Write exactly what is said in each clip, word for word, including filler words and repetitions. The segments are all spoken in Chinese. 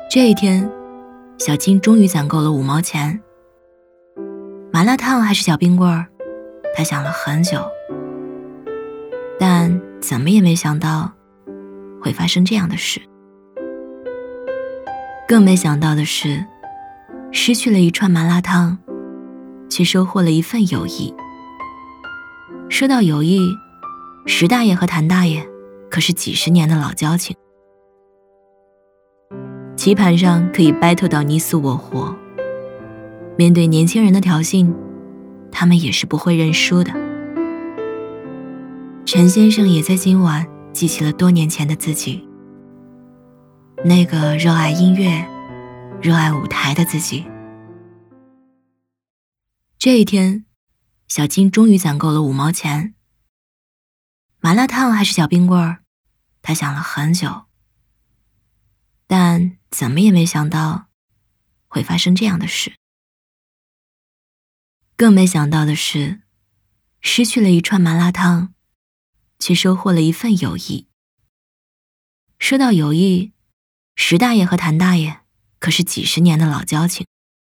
这一天，小金终于攒够了五毛钱。麻辣烫还是小冰棍儿，他想了很久，但怎么也没想到会发生这样的事。更没想到的是，失去了一串麻辣烫，却收获了一份友谊。说到友谊，石大爷和谭大爷可是几十年的老交情，棋盘上可以 battle 到你死我活，面对年轻人的挑衅，他们也是不会认输的。陈先生也在今晚记起了多年前的自己，那个热爱音乐、热爱舞台的自己。这一天，小金终于攒够了五毛钱。麻辣烫还是小冰棍儿，他想了很久，但怎么也没想到会发生这样的事。更没想到的是，失去了一串麻辣烫，却收获了一份友谊。说到友谊，石大爷和谭大爷可是几十年的老交情，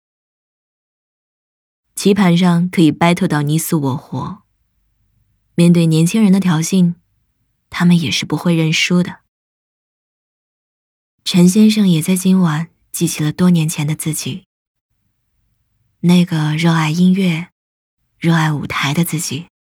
棋盘上可以 battle 到你死我活，面对年轻人的挑衅，他们也是不会认输的。陈先生也在今晚记起了多年前的自己，那个热爱音乐、热爱舞台的自己。